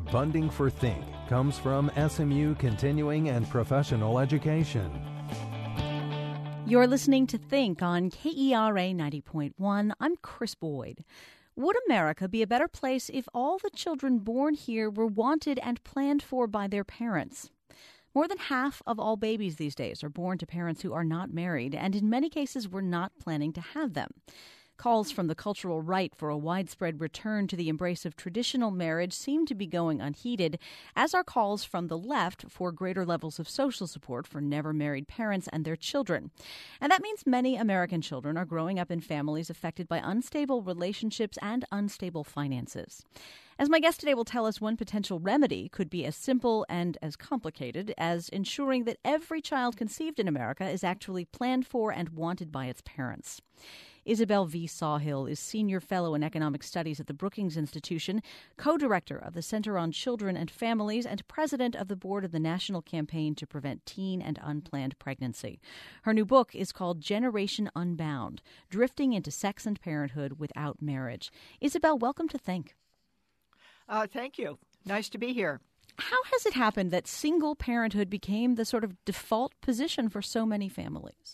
Funding for Think comes from SMU Continuing and Professional Education. You're listening to Think on KERA 90.1. I'm Chris Boyd. Would America be a better place if all the children born here were wanted and planned for by their parents? More than half of all babies these days are born to parents who are not married, and in many cases were not planning to have them. Calls from the cultural right for a widespread return to the embrace of traditional marriage seem to be going unheeded, as are calls from the left for greater levels of social support for never-married parents and their children. And that means many American children are growing up in families affected by unstable relationships and unstable finances. As my guest today will tell us, one potential remedy could be as simple and as complicated as ensuring that every child conceived in America is actually planned for and wanted by its parents. Isabel V. Sawhill is Senior Fellow in Economic Studies at the Brookings Institution, co-director of the Center on Children and Families, and president of the board of the National Campaign to Prevent Teen and Unplanned Pregnancy. Her new book is called Generation Unbound: Drifting into Sex and Parenthood Without Marriage. Isabel, welcome to Think. Thank you. Nice to be here. How has it happened that single parenthood became the sort of default position for so many families?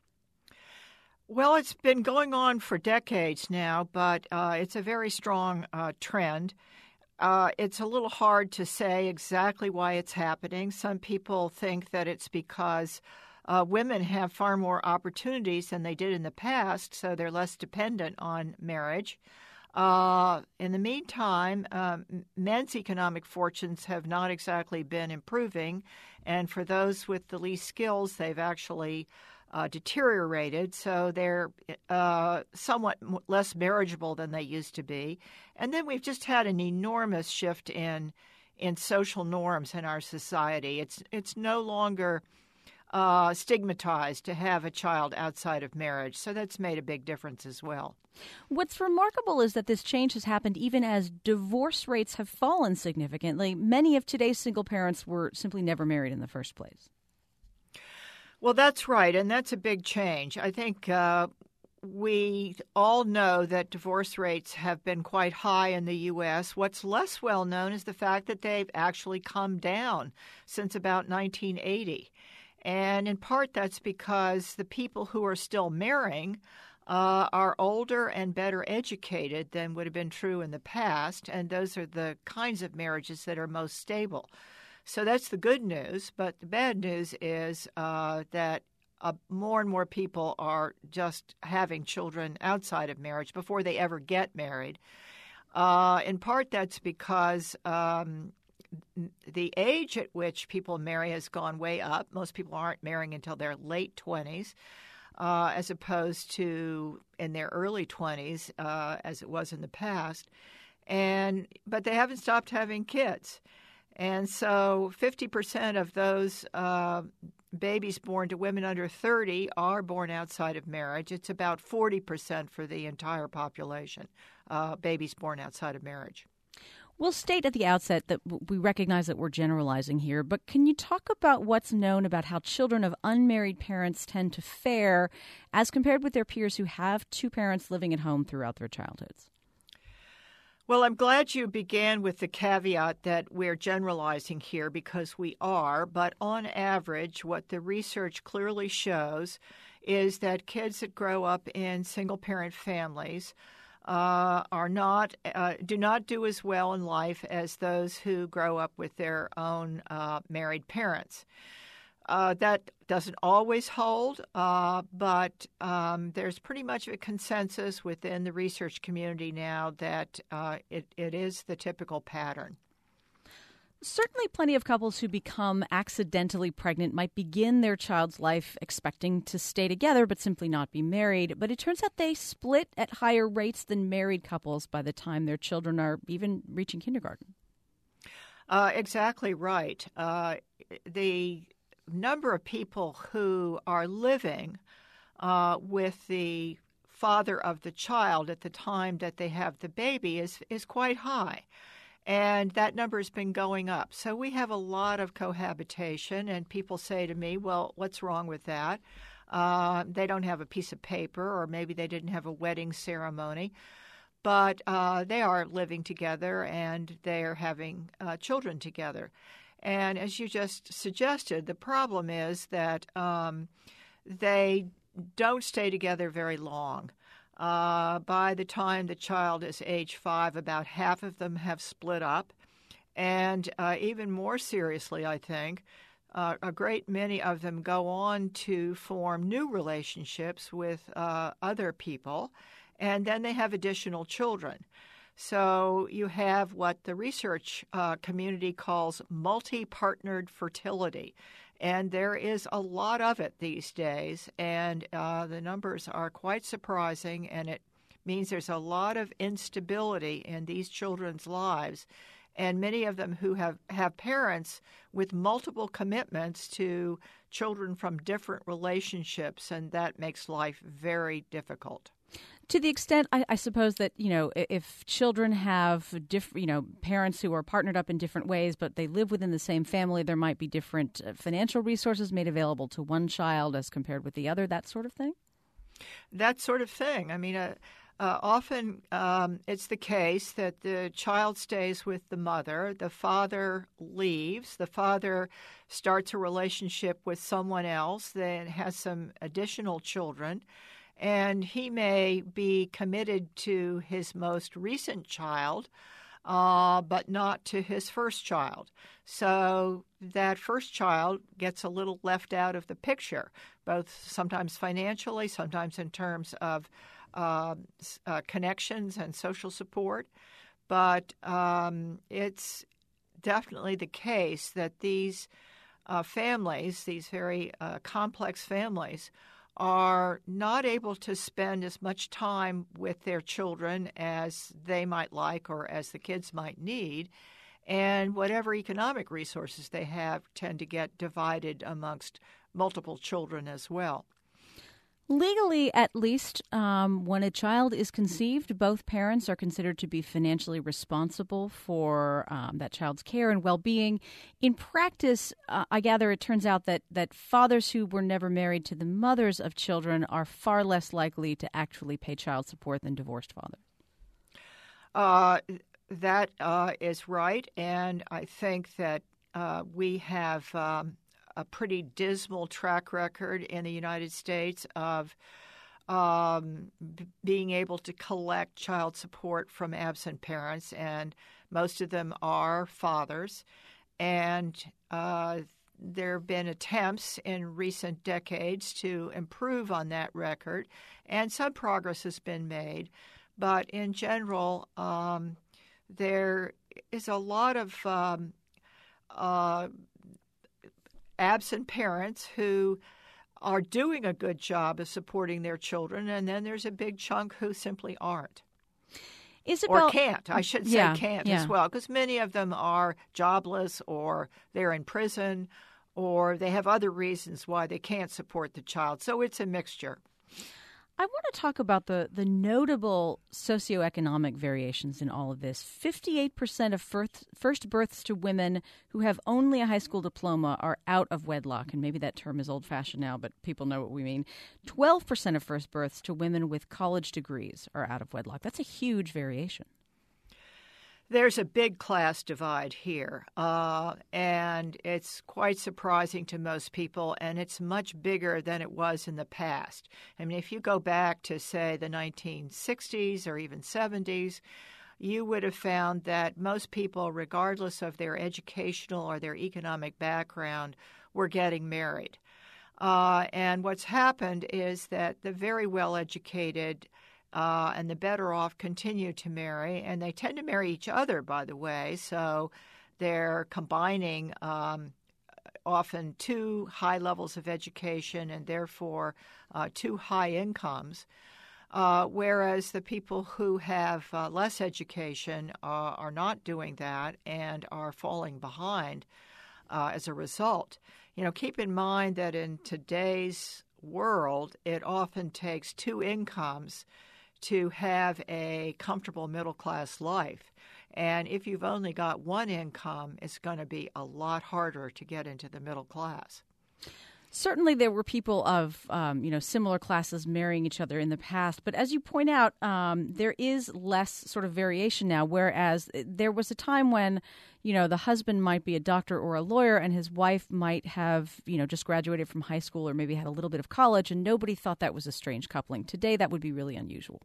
Well, it's been going on for decades now, but it's a very strong trend. It's a little hard to say exactly why it's happening. Some people think that it's because women have far more opportunities than they did in the past, so they're less dependent on marriage. In the meantime, men's economic fortunes have not exactly been improving, and for those with the least skills, they've actually deteriorated, so they're somewhat less marriageable than they used to be. And then we've just had an enormous shift in social norms in our society. It's no longer stigmatized to have a child outside of marriage, so that's made a big difference as well. What's remarkable is that this change has happened even as divorce rates have fallen significantly. Many of today's single parents were simply never married in the first place. Well, that's right, and that's a big change. I think we all know that divorce rates have been quite high in the U.S. What's less well known is the fact that they've actually come down since about 1980. And in part, that's because the people who are still marrying are older and better educated than would have been true in the past, and those are the kinds of marriages that are most stable. So that's the good news, but the bad news is that more and more people are just having children outside of marriage before they ever get married. In part, that's because the age at which people marry has gone way up. Most people aren't marrying until their late 20s, as opposed to in their early 20s, as it was in the past. But they haven't stopped having kids. And so 50% of those babies born to women under 30 are born outside of marriage. It's about 40% for the entire population, babies born outside of marriage. We'll state at the outset that we recognize that we're generalizing here, but can you talk about what's known about how children of unmarried parents tend to fare as compared with their peers who have two parents living at home throughout their childhoods? Well, I'm glad you began with the caveat that we're generalizing here, because we are, but on average, what the research clearly shows is that kids that grow up in single-parent families do not do as well in life as those who grow up with their own married parents. That doesn't always hold, but there's pretty much a consensus within the research community now that it is the typical pattern. Certainly plenty of couples who become accidentally pregnant might begin their child's life expecting to stay together but simply not be married. But it turns out they split at higher rates than married couples by the time their children are even reaching kindergarten. Exactly right. The number of people who are living with the father of the child at the time that they have the baby is quite high. And that number has been going up. So we have a lot of cohabitation, and people say to me, well, what's wrong with that? They don't have a piece of paper, or maybe they didn't have a wedding ceremony. but they are living together and they are having children together. And as you just suggested, the problem is that they don't stay together very long. By the time the child is age 5, about half of them have split up. And even more seriously, I think, a great many of them go on to form new relationships with other people, and then they have additional children. So you have what the research community calls multi-partnered fertility. And there is a lot of it these days, and the numbers are quite surprising, and it means there's a lot of instability in these children's lives, and many of them who have parents with multiple commitments to children from different relationships, and that makes life very difficult. To the extent, I suppose that, if children have parents who are partnered up in different ways, but they live within the same family, there might be different financial resources made available to one child as compared with the other, that sort of thing? That sort of thing. I mean, often it's the case that the child stays with the mother, the father leaves, the father starts a relationship with someone else, then has some additional children, and he may be committed to his most recent child, but not to his first child. So that first child gets a little left out of the picture, both sometimes financially, sometimes in terms of connections and social support. But it's definitely the case that these families, these very complex families, are not able to spend as much time with their children as they might like or as the kids might need. And whatever economic resources they have tend to get divided amongst multiple children as well. Legally, at least, when a child is conceived, both parents are considered to be financially responsible for that child's care and well-being. In practice, I gather it turns out that fathers who were never married to the mothers of children are far less likely to actually pay child support than divorced fathers. That is right, and I think that we have a pretty dismal track record in the United States of being able to collect child support from absent parents, and most of them are fathers. And there have been attempts in recent decades to improve on that record, and some progress has been made. But in general, there is a lot of absent parents who are doing a good job of supporting their children, and then there's a big chunk who simply aren't. Isabel, or can't. I should say can't as well, because many of them are jobless or they're in prison or they have other reasons why they can't support the child. So it's a mixture. I want to talk about the notable socioeconomic variations in all of this. 58% of first births to women who have only a high school diploma are out of wedlock, and maybe that term is old-fashioned now, but people know what we mean. 12% of first births to women with college degrees are out of wedlock. That's a huge variation. There's a big class divide here, and it's quite surprising to most people, and it's much bigger than it was in the past. I mean, if you go back to, say, the 1960s or even 70s, you would have found that most people, regardless of their educational or their economic background, were getting married. And what's happened is that the very well-educated and the better off continue to marry, and they tend to marry each other, by the way, so they're combining often two high levels of education and therefore two high incomes, whereas the people who have less education are not doing that and are falling behind as a result. You know, keep in mind that in today's world, it often takes two incomes to have a comfortable middle-class life. And if you've only got one income, it's going to be a lot harder to get into the middle class. Certainly there were people of, similar classes marrying each other in the past. But as you point out, there is less sort of variation now, whereas there was a time when, the husband might be a doctor or a lawyer and his wife might have, just graduated from high school or maybe had a little bit of college, and nobody thought that was a strange coupling. Today, that would be really unusual.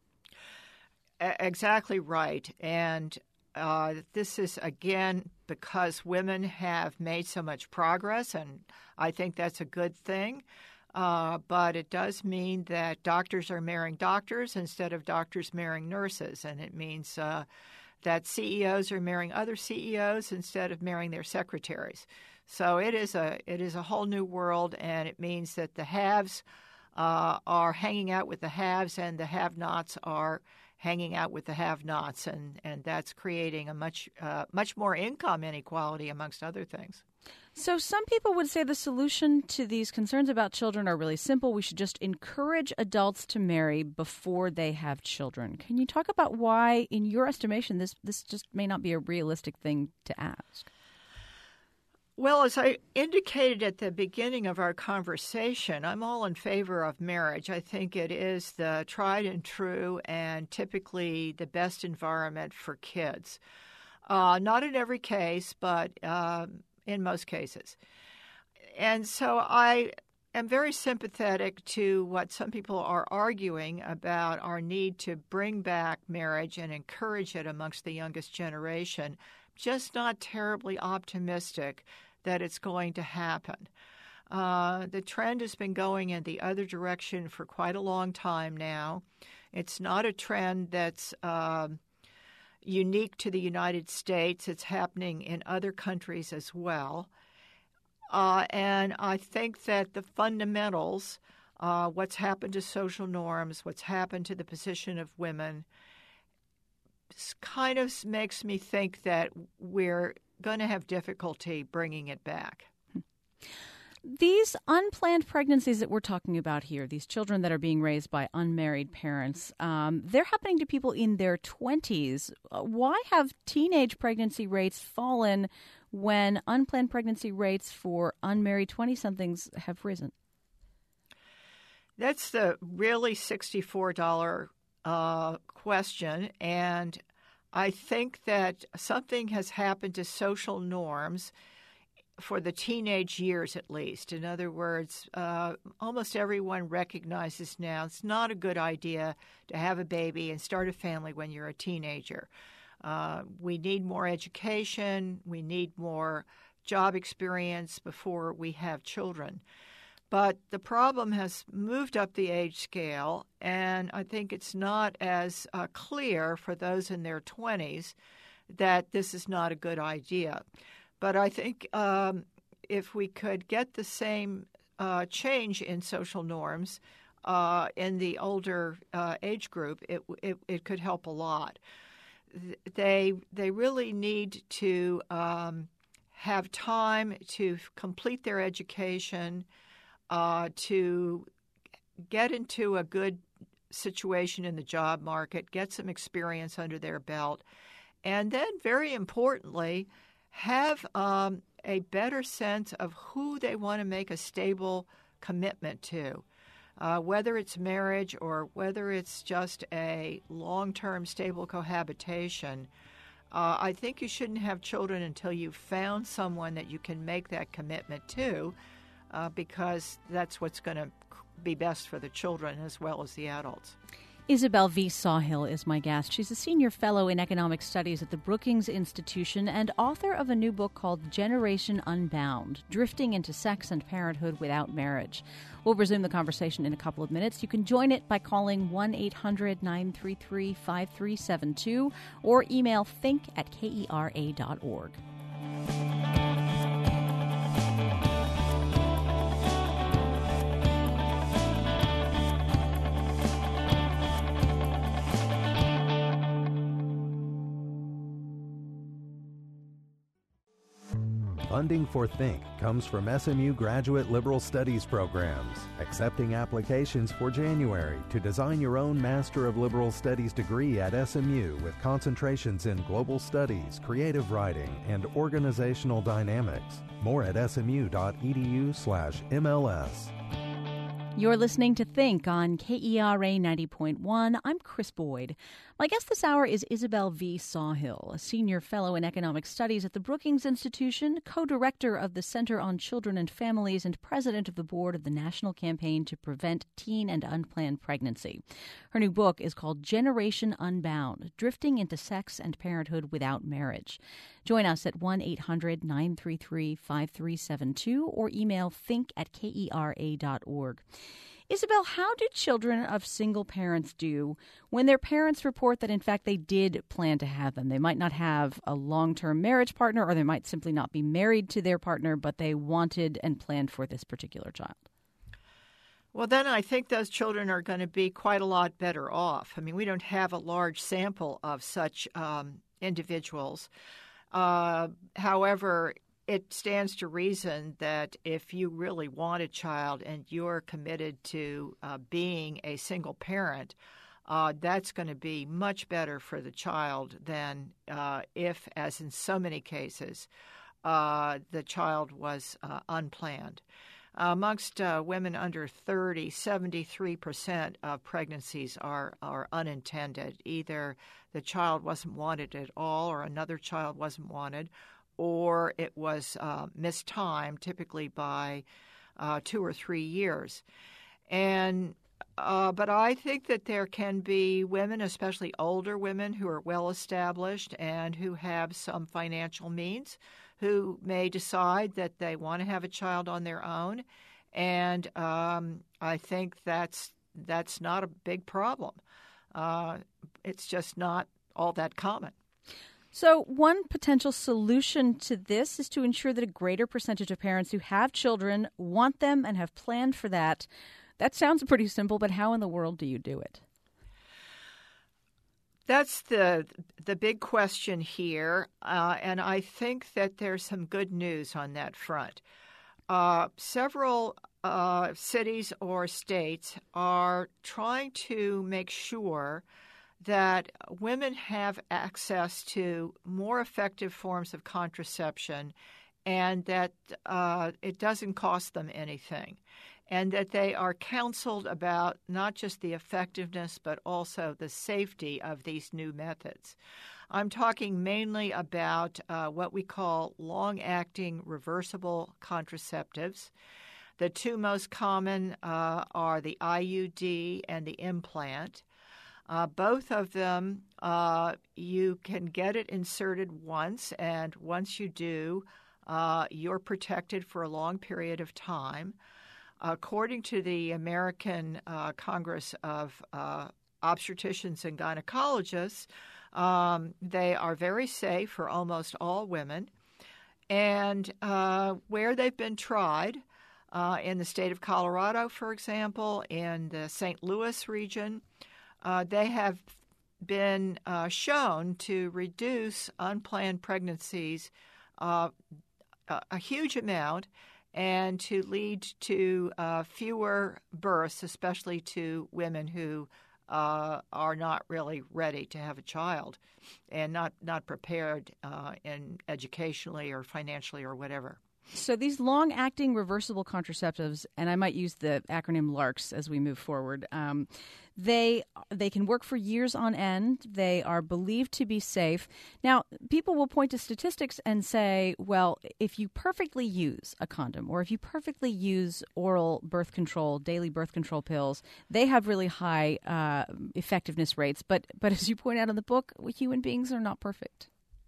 Exactly right. And this is, again, because women have made so much progress, and I think that's a good thing. But it does mean that doctors are marrying doctors instead of doctors marrying nurses, and it means that CEOs are marrying other CEOs instead of marrying their secretaries. So it is a whole new world, and it means that the haves are hanging out with the haves, and the have-nots are hanging out with the have-nots, and that's creating a much more income inequality, amongst other things. So some people would say the solution to these concerns about children are really simple. We should just encourage adults to marry before they have children. Can you talk about why, in your estimation, this just may not be a realistic thing to ask? Well, as I indicated at the beginning of our conversation, I'm all in favor of marriage. I think it is the tried and true and typically the best environment for kids. Not in every case, but in most cases. And so I am very sympathetic to what some people are arguing about our need to bring back marriage and encourage it amongst the youngest generation. Just not terribly optimistic that it's going to happen. The trend has been going in the other direction for quite a long time now. It's not a trend that's unique to the United States. It's happening in other countries as well. And I think that the fundamentals, what's happened to social norms, what's happened to the position of women, kind of makes me think that we're going to have difficulty bringing it back. These unplanned pregnancies that we're talking about here, these children that are being raised by unmarried parents, they're happening to people in their 20s. Why have teenage pregnancy rates fallen when unplanned pregnancy rates for unmarried 20-somethings have risen? That's the really $64 question, and I think that something has happened to social norms for the teenage years, at least. In other words, almost everyone recognizes now it's not a good idea to have a baby and start a family when you're a teenager. We need more education. We need more job experience before we have children. But the problem has moved up the age scale, and I think it's not as clear for those in their 20s that this is not a good idea. But I think if we could get the same change in social norms in the older age group, it could help a lot. They really need to have time to complete their education, to get into a good situation in the job market, get some experience under their belt, and then, very importantly, have a better sense of who they want to make a stable commitment to, whether it's marriage or whether it's just a long-term stable cohabitation. I think you shouldn't have children until you've found someone that you can make that commitment to, because that's what's going to be best for the children as well as the adults. Isabel V. Sawhill is my guest. She's a senior fellow in economic studies at the Brookings Institution and author of a new book called Generation Unbound, Drifting into Sex and Parenthood Without Marriage. We'll resume the conversation in a couple of minutes. You can join it by calling 1-800-933-5372 or email think@kera.org. Funding for Think comes from SMU Graduate Liberal Studies programs, accepting applications for January to design your own Master of Liberal Studies degree at SMU with concentrations in global studies, creative writing, and organizational dynamics. More at smu.edu/MLS. You're listening to Think on KERA 90.1. I'm Chris Boyd. My guest this hour is Isabel V. Sawhill, a senior fellow in economic studies at the Brookings Institution, co-director of the Center on Children and Families, and president of the board of the National Campaign to Prevent Teen and Unplanned Pregnancy. Her new book is called Generation Unbound: Drifting into Sex and Parenthood Without Marriage. Join us at 1-800-933-5372 or email think@kera.org. Isabel, how do children of single parents do when their parents report that, in fact, they did plan to have them? They might not have a long-term marriage partner, or they might simply not be married to their partner, but they wanted and planned for this particular child. Well, then I think those children are going to be quite a lot better off. I mean, we don't have a large sample of such individuals. However, it stands to reason that if you really want a child and you're committed to being a single parent, that's going to be much better for the child than if, as in so many cases, the child was unplanned. Amongst women under 30, 73% of pregnancies are unintended. Either the child wasn't wanted at all, or another child wasn't wanted, or it was mistimed, typically by 2 or 3 years. And but I think that there can be women, especially older women, who are well established and who have some financial means, who may decide that they want to have a child on their own, and I think that's not a big problem. It's just not all that common. So one potential solution to this is to ensure that a greater percentage of parents who have children want them and have planned for that. That sounds pretty simple, but how in the world do you do it? That's the big question here, and I think that there's some good news on that front. Several cities or states are trying to make sure that women have access to more effective forms of contraception, and that it doesn't cost them anything, and that they are counseled about not just the effectiveness but also the safety of these new methods. I'm talking mainly about what we call long-acting reversible contraceptives. The two most common are the IUD and the implant. Both of them, you can get it inserted once, and once you do, you're protected for a long period of time. According to the American Congress of Obstetricians and Gynecologists, they are very safe for almost all women. And where they've been tried, in the state of Colorado, for example, in the St. Louis region, they have been shown to reduce unplanned pregnancies a huge amount, and to lead to fewer births, especially to women who are not really ready to have a child and not prepared educationally or financially or whatever. So these long-acting reversible contraceptives, and I might use the acronym LARCs as we move forward, they can work for years on end. They are believed to be safe. Now, people will point to statistics and say, well, if you perfectly use a condom or if you perfectly use oral birth control, daily birth control pills, they have really high effectiveness rates. But as you point out in the book, human beings are not perfect.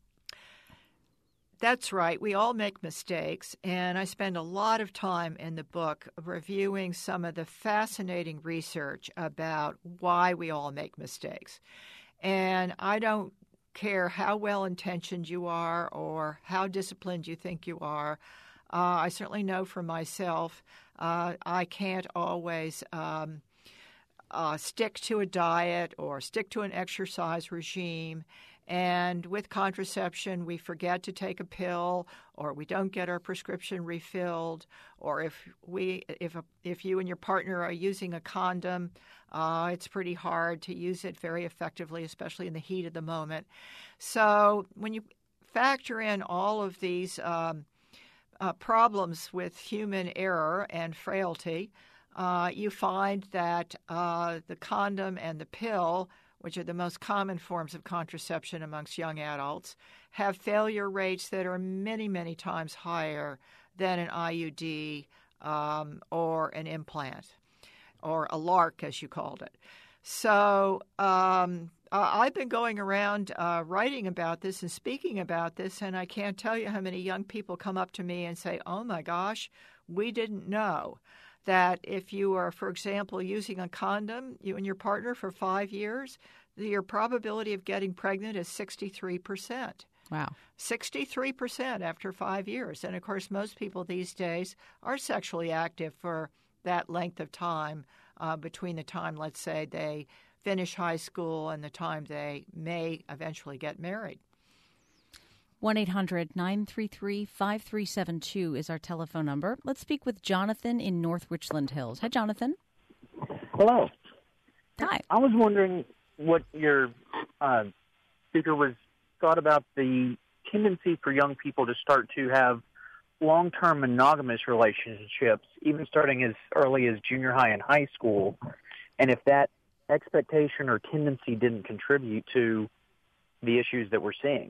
That's right. We all make mistakes, and I spend a lot of time in the book reviewing some of the fascinating research about why we all make mistakes. And I don't care how well-intentioned you are or how disciplined you think you are. I certainly know for myself I can't always stick to a diet or stick to an exercise regime. And with contraception, we forget to take a pill, or we don't get our prescription refilled, or if you and your partner are using a condom, it's pretty hard to use it very effectively, especially in the heat of the moment. So when you factor in all of these problems with human error and frailty, you find that the condom and the pill, which are the most common forms of contraception amongst young adults, have failure rates that are many, many times higher than an IUD or an implant, or a LARC, as you called it. So I've been going around writing about this and speaking about this, and I can't tell you how many young people come up to me and say, oh, my gosh, we didn't know that if you are, for example, using a condom, you and your partner for 5 years, your probability of getting pregnant is 63%. Wow. 63% after 5 years. And, of course, most people these days are sexually active for that length of time between the time, let's say, they finish high school and the time they may eventually get married. 1-800-933-5372 is our telephone number. Let's speak with Jonathan in North Richland Hills. Hi, Jonathan. Hello. Hi. I was wondering what your speaker thought about the tendency for young people to start to have long-term monogamous relationships, even starting as early as junior high and high school, and if that expectation or tendency didn't contribute to the issues that we're seeing.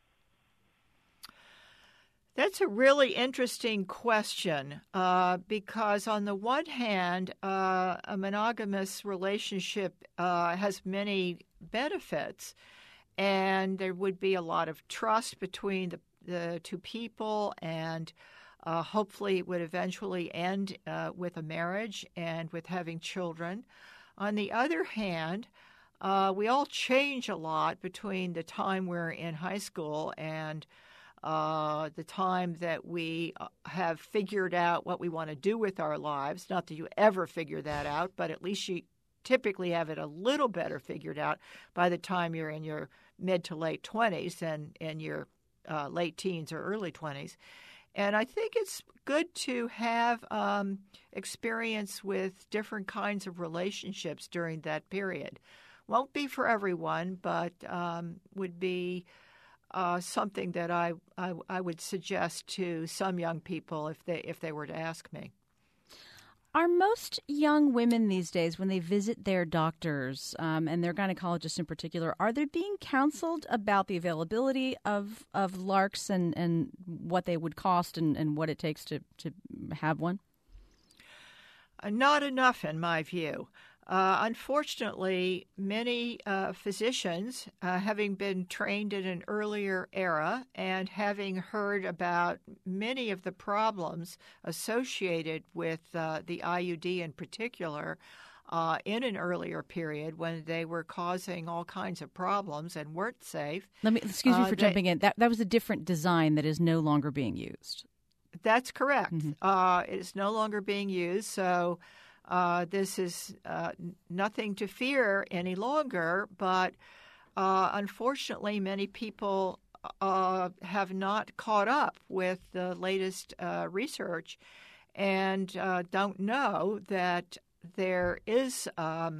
That's a really interesting question because, on the one hand, a monogamous relationship has many benefits, and there would be a lot of trust between the two people, and hopefully it would eventually end with a marriage and with having children. On the other hand, we all change a lot between the time we're in high school and the time that we have figured out what we want to do with our lives. Not that you ever figure that out, but at least you typically have it a little better figured out by the time you're in your mid to late 20s than in your late teens or early 20s. And I think it's good to have experience with different kinds of relationships during that period. Won't be for everyone, but would be something that I would suggest to some young people if they were to ask me. Are most young women these days, when they visit their doctors and their gynecologists in particular, are they being counseled about the availability of LARCs and what they would cost and what it takes to have one? Not enough, in my view. Unfortunately, many physicians, having been trained in an earlier era and having heard about many of the problems associated with the IUD in particular in an earlier period when they were causing all kinds of problems and weren't safe. Excuse me for jumping in. That was a different design that is no longer being used. That's correct. Mm-hmm. It is no longer being used, so this is nothing to fear any longer, but unfortunately many people have not caught up with the latest research and don't know that there is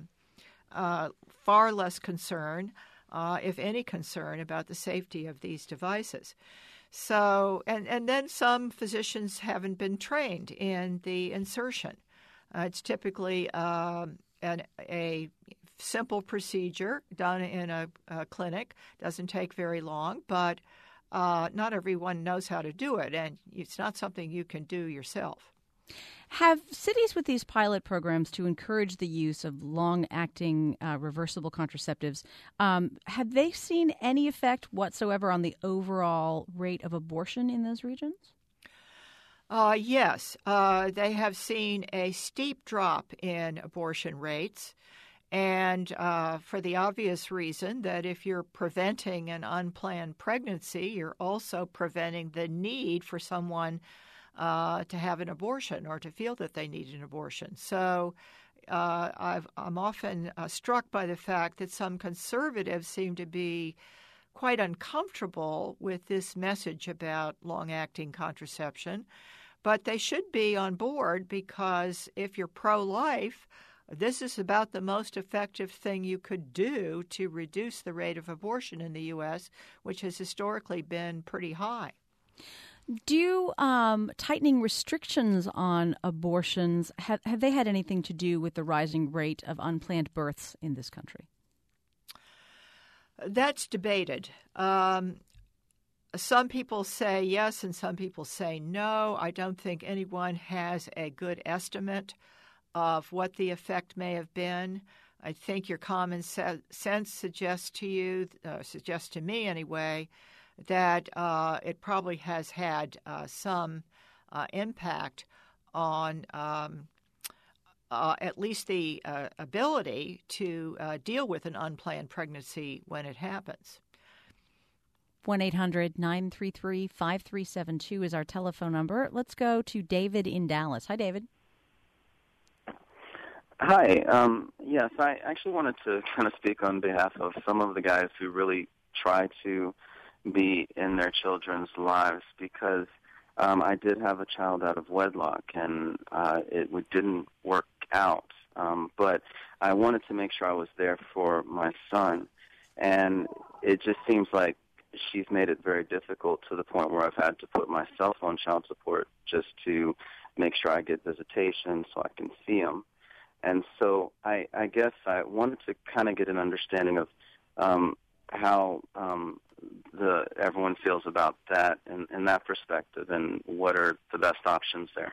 far less concern, if any concern, about the safety of these devices. So, and then some physicians haven't been trained in the insertion. It's typically a simple procedure done in a clinic. Doesn't take very long, but not everyone knows how to do it, and it's not something you can do yourself. Have cities with these pilot programs to encourage the use of long-acting reversible contraceptives, have they seen any effect whatsoever on the overall rate of abortion in those regions? Yes, they have seen a steep drop in abortion rates, and for the obvious reason that if you're preventing an unplanned pregnancy, you're also preventing the need for someone to have an abortion or to feel that they need an abortion. So I'm often struck by the fact that some conservatives seem to be quite uncomfortable with this message about long-acting contraception, but they should be on board because if you're pro-life, this is about the most effective thing you could do to reduce the rate of abortion in the U.S., which has historically been pretty high. Do tightening restrictions on abortions, have they had anything to do with the rising rate of unplanned births in this country? That's debated. Some people say yes and some people say no. I don't think anyone has a good estimate of what the effect may have been. I think your common sense suggests to me anyway, that it probably has had some impact on at least the ability to deal with an unplanned pregnancy when it happens. 1-800-933-5372 is our telephone number. Let's go to David in Dallas. Hi, David. Hi. Yes, I actually wanted to kind of speak on behalf of some of the guys who really try to be in their children's lives, because I did have a child out of wedlock, and it didn't work out. But I wanted to make sure I was there for my son, and it just seems like she's made it very difficult to the point where I've had to put myself on child support just to make sure I get visitation so I can see him. And so I guess I wanted to kind of get an understanding of how everyone feels about that in that perspective, and what are the best options there.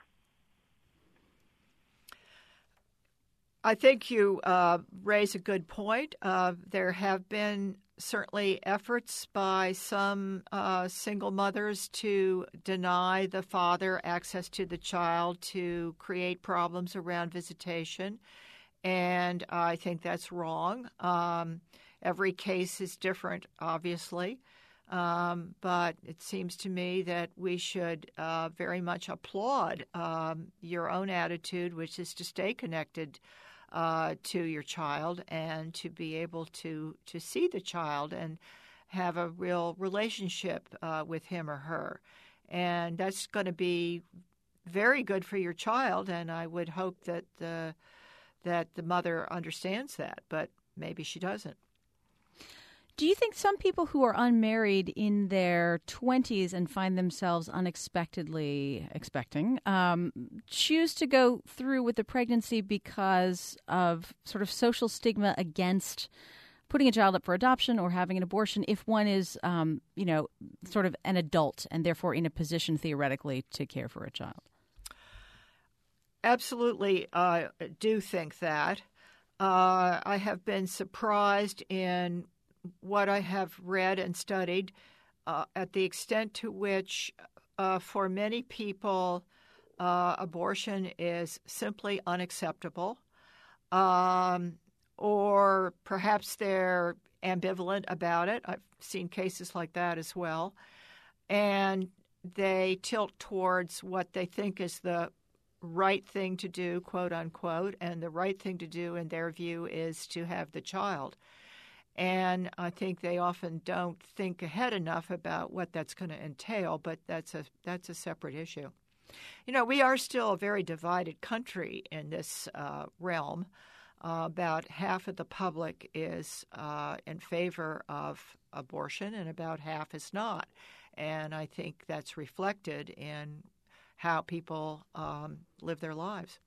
I think you raise a good point. There have been certainly efforts by some single mothers to deny the father access to the child, to create problems around visitation, and I think that's wrong. Every case is different, obviously, but it seems to me that we should very much applaud your own attitude, which is to stay connected to your child and to be able to see the child and have a real relationship with him or her. And that's going to be very good for your child, and I would hope that the mother understands that, but maybe she doesn't. Do you think some people who are unmarried in their 20s and find themselves unexpectedly expecting choose to go through with the pregnancy because of sort of social stigma against putting a child up for adoption or having an abortion if one is, sort of an adult and therefore in a position theoretically to care for a child? Absolutely, I do think that. I have been surprised in what I have read and studied at the extent to which, for many people, abortion is simply unacceptable, or perhaps they're ambivalent about it. I've seen cases like that as well, and they tilt towards what they think is the right thing to do, quote unquote, and the right thing to do in their view is to have the child. And I think they often don't think ahead enough about what that's going to entail, but that's a separate issue. You know, we are still a very divided country in this realm. About half of the public is in favor of abortion, and about half is not. And I think that's reflected in how people live their lives.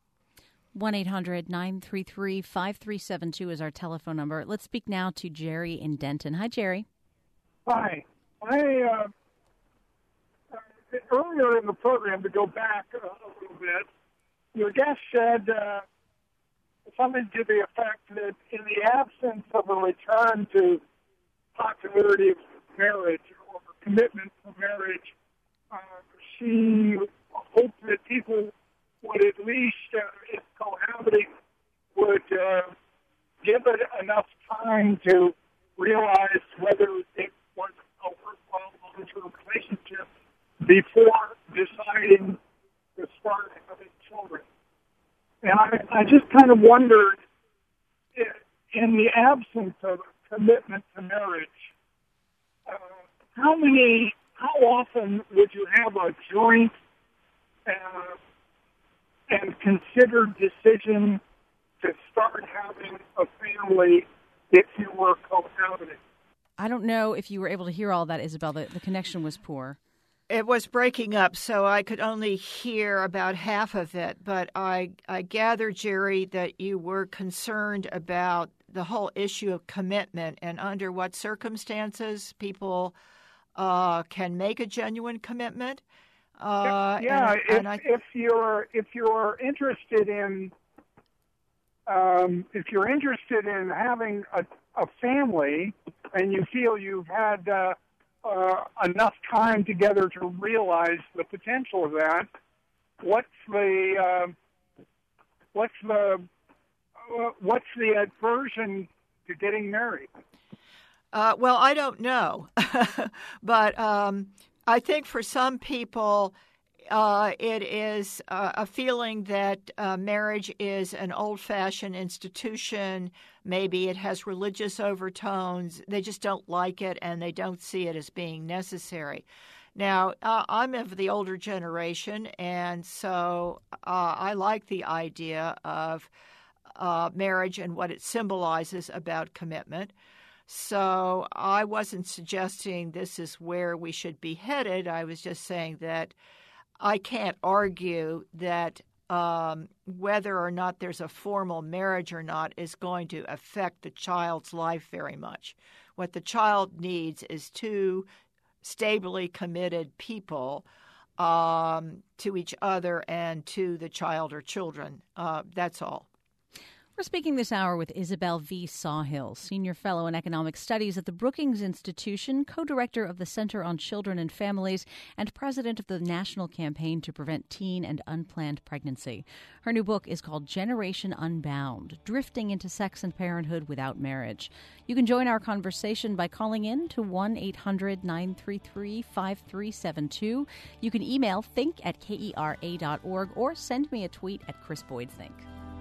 1-800-933-5372 is our telephone number. Let's speak now to Jerry in Denton. Hi, Jerry. Hi. Earlier in the program, to go back a little bit, your guest said something to the effect that in the absence of a return to continuity of marriage or commitment to marriage, she hoped that people would at least, if cohabiting, would give it enough time to realize whether it was a worthwhile long-term relationship before deciding to start having children. And I just kind of wondered, in the absence of commitment to marriage, how often would you have a joint and considered decision to start having a family if you were cohabiting? I don't know if you were able to hear all that, Isabel. The connection was poor. It was breaking up, so I could only hear about half of it. But I gather, Jerry, that you were concerned about the whole issue of commitment and under what circumstances people can make a genuine commitment. If you're interested in having a family and you feel you've had enough time together to realize the potential of that, what's the aversion to getting married? Well, I don't know, but I think for some people it is a feeling that marriage is an old-fashioned institution. Maybe it has religious overtones. They just don't like it, and they don't see it as being necessary. Now, I'm of the older generation, and so I like the idea of marriage and what it symbolizes about commitment. So I wasn't suggesting this is where we should be headed. I was just saying that I can't argue that whether or not there's a formal marriage or not is going to affect the child's life very much. What the child needs is two stably committed people to each other and to the child or children. That's all. We're speaking this hour with Isabel V. Sawhill, Senior Fellow in Economic Studies at the Brookings Institution, co-director of the Center on Children and Families, and president of the National Campaign to Prevent Teen and Unplanned Pregnancy. Her new book is called Generation Unbound, Drifting into Sex and Parenthood Without Marriage. You can join our conversation by calling in to 1-800-933-5372. You can email think@kera.org or send me a tweet at Chris Boyd Think.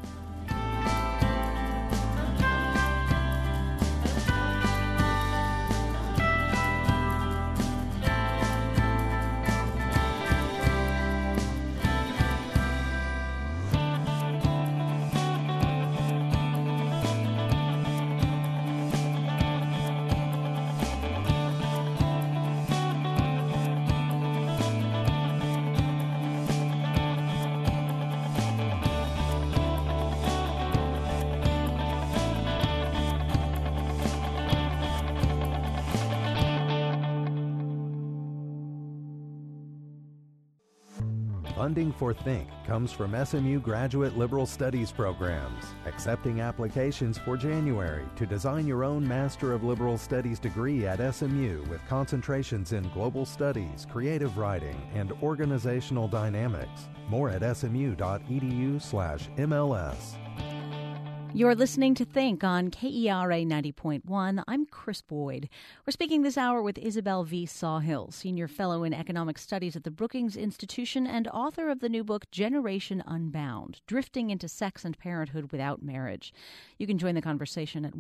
Funding for Think comes from SMU Graduate Liberal Studies programs, accepting applications for January to design your own Master of Liberal Studies degree at SMU with concentrations in global studies, creative writing, and organizational dynamics. More at smu.edu/MLS. You're listening to Think on KERA 90.1. I'm Chris Boyd. We're speaking this hour with Isabel V. Sawhill, Senior Fellow in Economic Studies at the Brookings Institution and author of the new book Generation Unbound, Drifting into Sex and Parenthood Without Marriage. You can join the conversation at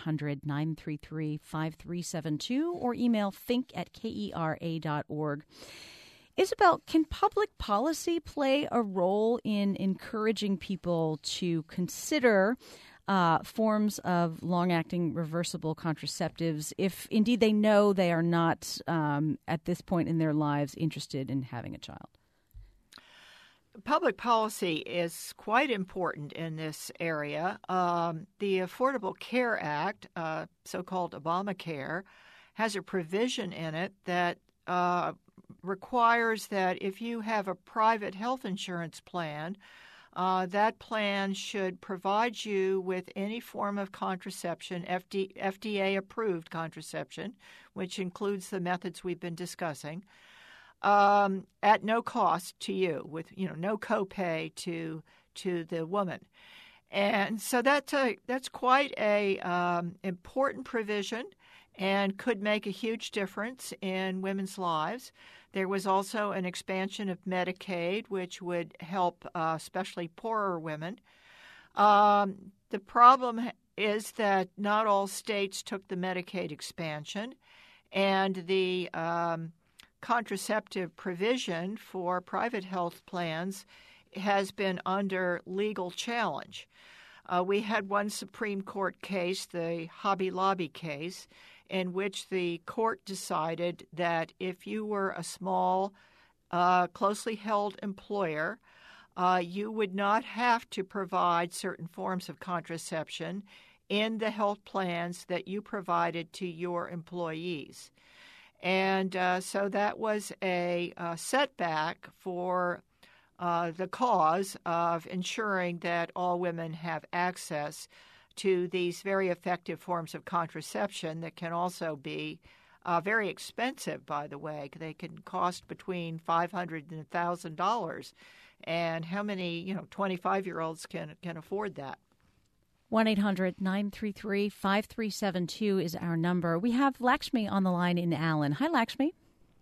1-800-933-5372 or email think@kera.org. Isabel, can public policy play a role in encouraging people to consider forms of long-acting reversible contraceptives if indeed they know they are not, at this point in their lives, interested in having a child? Public policy is quite important in this area. The Affordable Care Act, so-called Obamacare, has a provision in it that requires that if you have a private health insurance plan, that plan should provide you with any form of contraception, FDA-approved contraception, which includes the methods we've been discussing, at no cost to you, with no copay to the woman. And so that's quite a important provision and could make a huge difference in women's lives. There was also an expansion of Medicaid, which would help especially poorer women. The problem is that not all states took the Medicaid expansion, And the contraceptive provision for private health plans has been under legal challenge. We had one Supreme Court case, the Hobby Lobby case, in which the court decided that if you were a small, closely held employer, you would not have to provide certain forms of contraception in the health plans that you provided to your employees. And so that was a setback for the cause of ensuring that all women have access to these very effective forms of contraception that can also be very expensive, by the way. They can cost between $500 and $1,000. And how many, 25-year-olds can afford that? 1-800-933-5372 is our number. We have Lakshmi on the line in Allen. Hi, Lakshmi.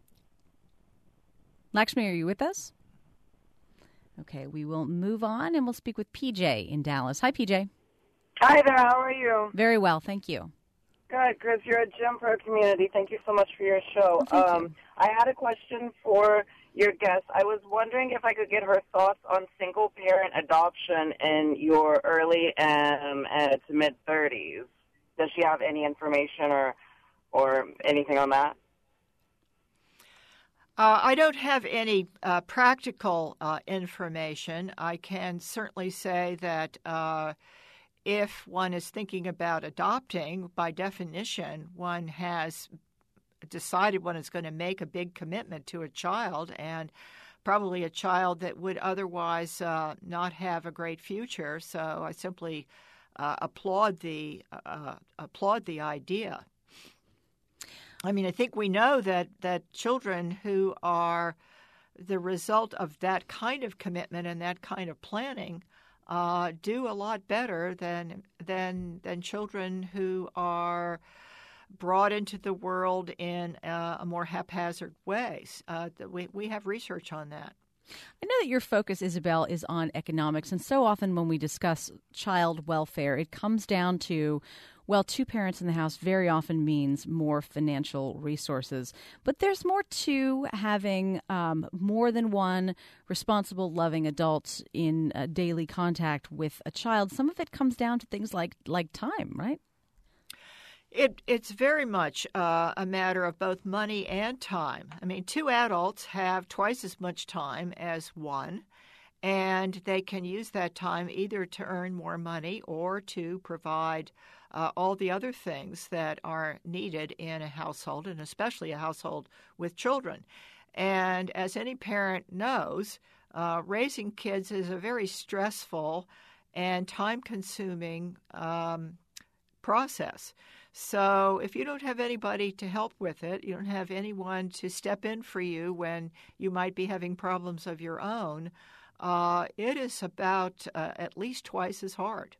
Lakshmi, are you with us? Okay, we will move on and we'll speak with PJ in Dallas. Hi, PJ. Hi there, how are you? Very well, thank you. Good, because you're a gem for our community. Thank you so much for your show. Well, thank you. I had a question for your guest. I was wondering if I could get her thoughts on single-parent adoption in your early and to mid-30s. Does she have any information or anything on that? I don't have any practical information. I can certainly say that if one is thinking about adopting, by definition, one has decided one is going to make a big commitment to a child, and probably a child that would otherwise not have a great future. So I simply applaud the idea. I mean, I think we know that children who are the result of that kind of commitment and that kind of planning do a lot better than children who are brought into the world in a more haphazard way. We have research on that. I know that your focus, Isabel, is on economics, and so often when we discuss child welfare, it comes down to, well, two parents in the house very often means more financial resources. But there's more to having more than one responsible, loving adult in daily contact with a child. Some of it comes down to things like time, right? It's very much a matter of both money and time. I mean, two adults have twice as much time as one, and they can use that time either to earn more money or to provide all the other things that are needed in a household, and especially a household with children. And as any parent knows, raising kids is a very stressful and time-consuming process. So if you don't have anybody to help with it, you don't have anyone to step in for you when you might be having problems of your own, it is about at least twice as hard.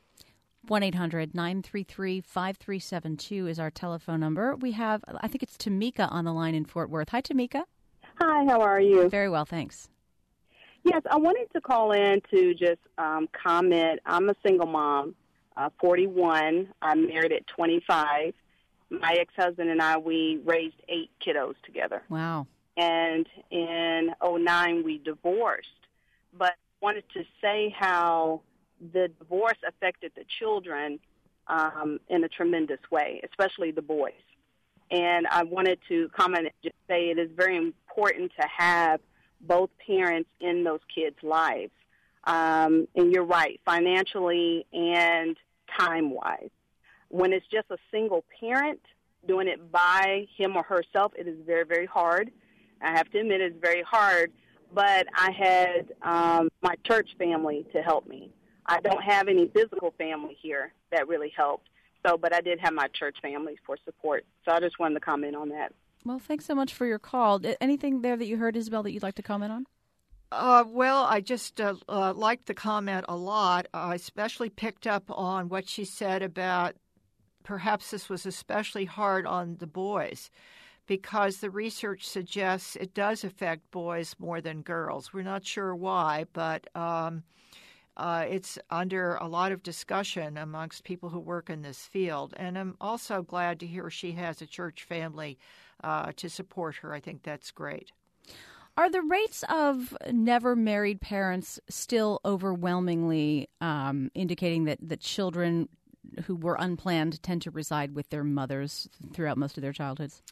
1-800-933-5372 is our telephone number. We have, I think it's Tamika on the line in Fort Worth. Hi, Tamika. Hi, how are you? Very well, thanks. Yes, I wanted to call in to just comment. I'm a single mom, 41. I'm married at 25. My ex-husband and I, we raised 8 kiddos together. Wow. And in 2009, we divorced. But I wanted to say how the divorce affected the children in a tremendous way, especially the boys. And I wanted to comment and just say it is very important to have both parents in those kids' lives. And you're right, financially and time-wise. When it's just a single parent doing it by him or herself, it is very, very hard. I have to admit it's very hard. But I had my church family to help me. I don't have any physical family here that really helped. But I did have my church family for support. So I just wanted to comment on that. Well, thanks so much for your call. Anything there that you heard, Isabel, that you'd like to comment on? Well, I just liked the comment a lot. I especially picked up on what she said about perhaps this was especially hard on the boys because the research suggests it does affect boys more than girls. We're not sure why, but it's under a lot of discussion amongst people who work in this field. And I'm also glad to hear she has a church family to support her. I think that's great. Are the rates of never married parents still overwhelmingly indicating that children who were unplanned tend to reside with their mothers throughout most of their childhoods?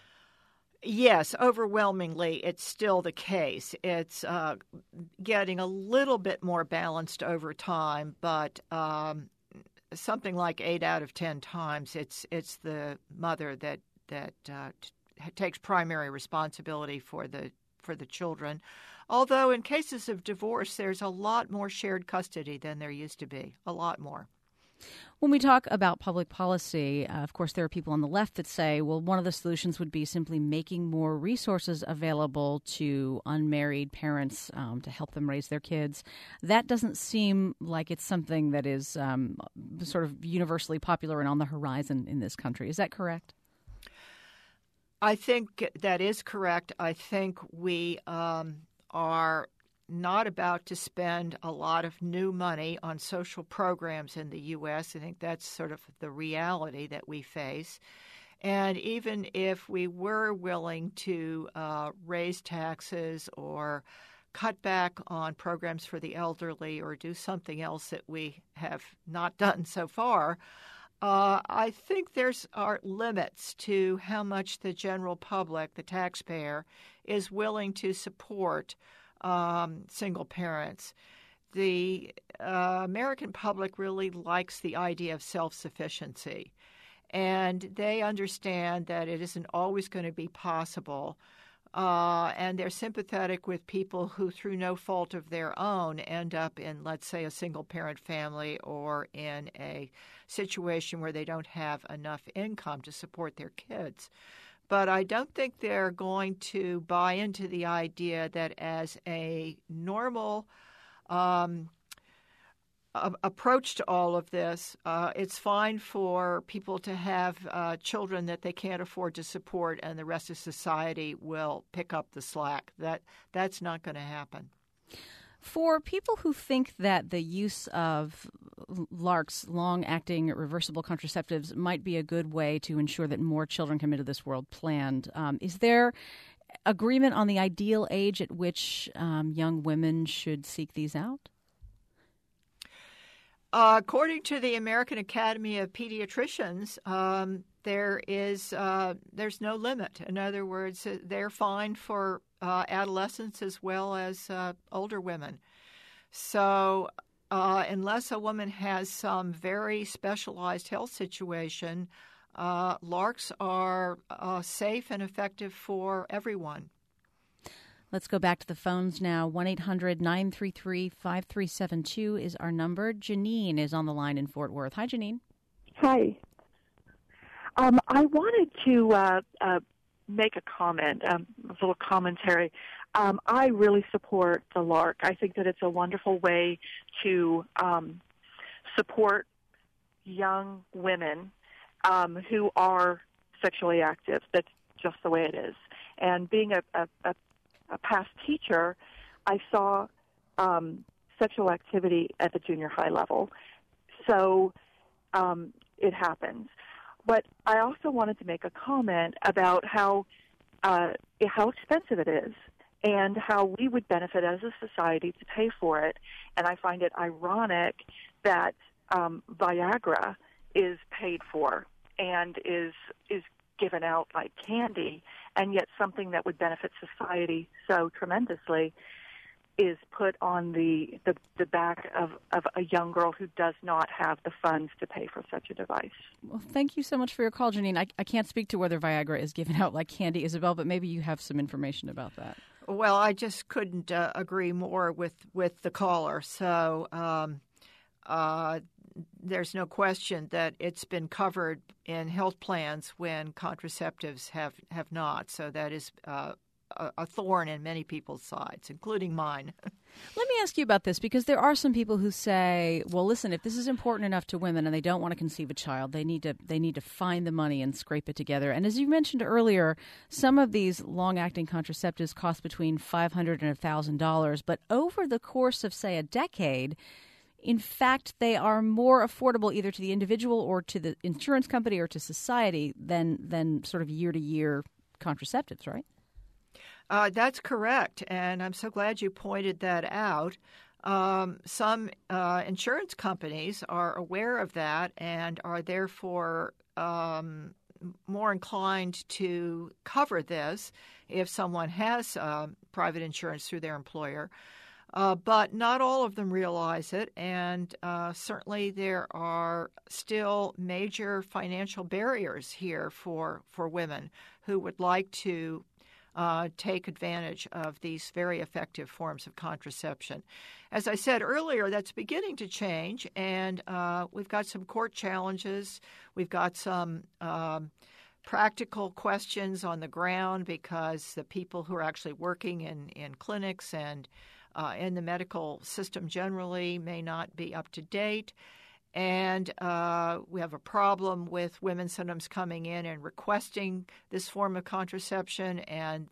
Yes, overwhelmingly, it's still the case. It's getting a little bit more balanced over time, but something like 8 out of 10 times, it's the mother that takes primary responsibility for the children. Although in cases of divorce, there's a lot more shared custody than there used to be, a lot more. When we talk about public policy, of course, there are people on the left that say, well, one of the solutions would be simply making more resources available to unmarried parents to help them raise their kids. That doesn't seem like it's something that is sort of universally popular and on the horizon in this country. Is that correct? I think that is correct. I think we are not about to spend a lot of new money on social programs in the U.S. I think that's sort of the reality that we face. And even if we were willing to raise taxes or cut back on programs for the elderly or do something else that we have not done so far, I think are limits to how much the general public, the taxpayer, is willing to support single parents. The American public really likes the idea of self-sufficiency, and they understand that it isn't always going to be possible, and they're sympathetic with people who, through no fault of their own, end up in, let's say, a single-parent family or in a situation where they don't have enough income to support their kids. But I don't think they're going to buy into the idea that as a normal approach to all of this, it's fine for people to have children that they can't afford to support and the rest of society will pick up the slack. That's not going to happen. For people who think that the use of LARCs, long-acting reversible contraceptives, might be a good way to ensure that more children come into this world planned, is there agreement on the ideal age at which young women should seek these out? According to the American Academy of Pediatricians, there's no limit. In other words, they're fine for adolescents as well as older women. So unless a woman has some very specialized health situation, LARCs are safe and effective for everyone. Let's go back to the phones now. 1-800-933-5372 is our number. Janine is on the line in Fort Worth. Hi, Janine. Hi. I wanted to make a comment, a little commentary. I really support the LARC. I think that it's a wonderful way to support young women who are sexually active. That's just the way it is. And being a past teacher, I saw sexual activity at the junior high level. So it happens. But I also wanted to make a comment about how expensive it is and how we would benefit as a society to pay for it. And I find it ironic that Viagra is paid for and is given out like candy, and yet something that would benefit society so tremendously is put on the back of a young girl who does not have the funds to pay for such a device. Well, thank you so much for your call, Janine. I can't speak to whether Viagra is given out like candy, Isabel, but maybe you have some information about that. Well, I just couldn't agree more with the caller. So there's no question that it's been covered in health plans when contraceptives have not. So that is a thorn in many people's sides, including mine. Let me ask you about this, because there are some people who say, well, listen, if this is important enough to women and they don't want to conceive a child, they need to find the money and scrape it together. And as you mentioned earlier, some of these long-acting contraceptives cost between $500 and $1,000. But over the course of, say, a decade, in fact, they are more affordable either to the individual or to the insurance company or to society than sort of year-to-year contraceptives, right? That's correct, and I'm so glad you pointed that out. Some insurance companies are aware of that and are therefore more inclined to cover this if someone has private insurance through their employer. But not all of them realize it, and certainly there are still major financial barriers here for women who would like to take advantage of these very effective forms of contraception. As I said earlier, that's beginning to change, and we've got some court challenges. We've got some practical questions on the ground because the people who are actually working in clinics and in the medical system generally may not be up to date. And we have a problem with women sometimes coming in and requesting this form of contraception, and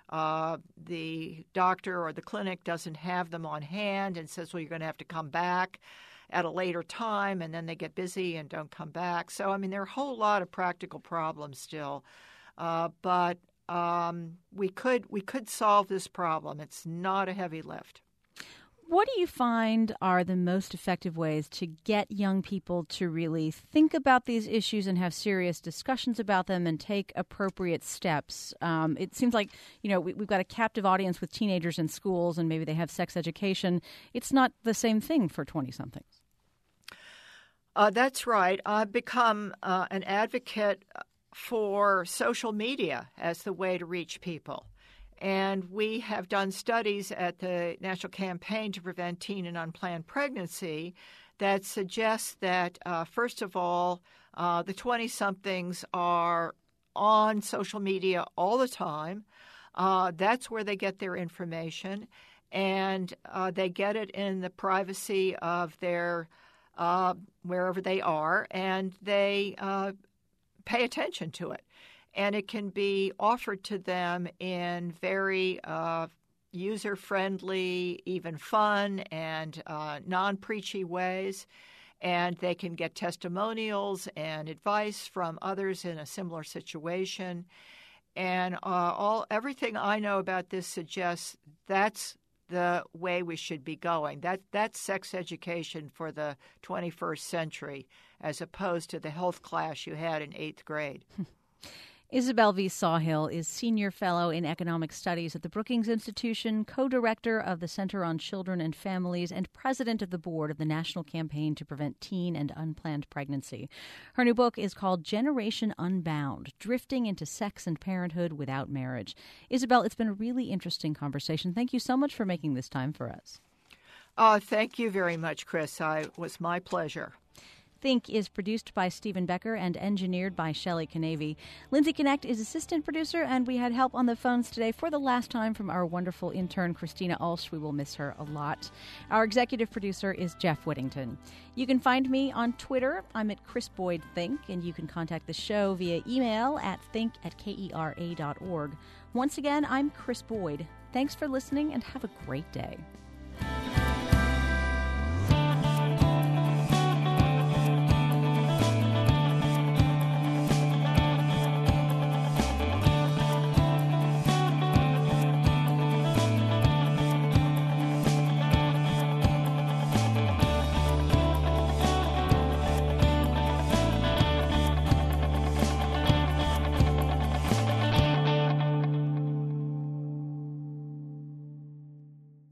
the doctor or the clinic doesn't have them on hand and says, well, you're going to have to come back at a later time, and then they get busy and don't come back. So, I mean, there are a whole lot of practical problems still. But we could solve this problem. It's not a heavy lift. What do you find are the most effective ways to get young people to really think about these issues and have serious discussions about them and take appropriate steps? It seems like, we've got a captive audience with teenagers in schools and maybe they have sex education. It's not the same thing for 20-somethings. That's right. I've become an advocate for social media as the way to reach people. And we have done studies at the National Campaign to Prevent Teen and Unplanned Pregnancy that suggests that, first of all, the 20-somethings are on social media all the time. That's where they get their information, and they get it in the privacy of their wherever they are, and they pay attention to it. And it can be offered to them in very user-friendly, even fun, and non-preachy ways. And they can get testimonials and advice from others in a similar situation. And everything I know about this suggests that's the way we should be going. That's sex education for the 21st century, as opposed to the health class you had in 8th grade. Isabel V. Sawhill is Senior Fellow in Economic Studies at the Brookings Institution, co-director of the Center on Children and Families, and president of the board of the National Campaign to Prevent Teen and Unplanned Pregnancy. Her new book is called Generation Unbound, Drifting into Sex and Parenthood Without Marriage. Isabel, it's been a really interesting conversation. Thank you so much for making this time for us. Thank you very much, Chris. It was my pleasure. Think is produced by Stephen Becker and engineered by Shelley Canavy. Lindsay Connect is assistant producer, and we had help on the phones today for the last time from our wonderful intern, Christina Ulsh. We will miss her a lot. Our executive producer is Jeff Whittington. You can find me on Twitter. I'm at Chris Boyd Think, and you can contact the show via email at think@kera.org. Once again, I'm Chris Boyd. Thanks for listening, and have a great day.